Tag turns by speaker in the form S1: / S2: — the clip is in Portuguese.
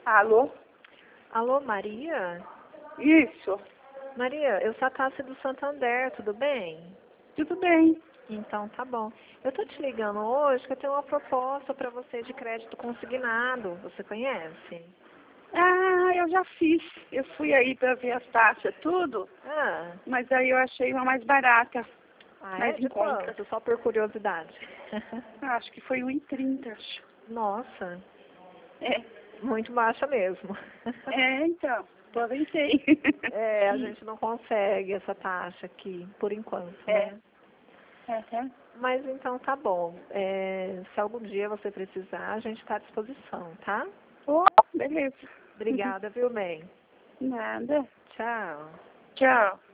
S1: Alô?
S2: Alô, Maria?
S1: Isso.
S2: Maria, eu sou a Tássia do Santander, tudo bem?
S1: Tudo bem.
S2: Então, tá bom. Eu tô te ligando hoje que eu tenho uma proposta para você de crédito consignado. Você conhece?
S1: Ah, eu já fiz. Eu fui aí para ver as taxas, tudo,
S2: Ah,
S1: mas aí eu achei uma mais barata,
S2: é?
S1: mais em
S2: De
S1: conta.
S2: quanto? Só por curiosidade.
S1: Acho que foi 1,30, acho.
S2: Nossa,
S1: É,
S2: muito baixa mesmo.
S1: então, aproveitei.
S2: É, a gente não consegue essa taxa aqui, por enquanto,
S1: É.
S2: né?
S1: Uhum.
S2: Mas então tá bom. Se algum dia você precisar, a gente está à disposição, tá?
S1: Oh, beleza.
S2: Obrigada, viu, bem?
S1: Nada.
S2: Tchau.
S1: Tchau.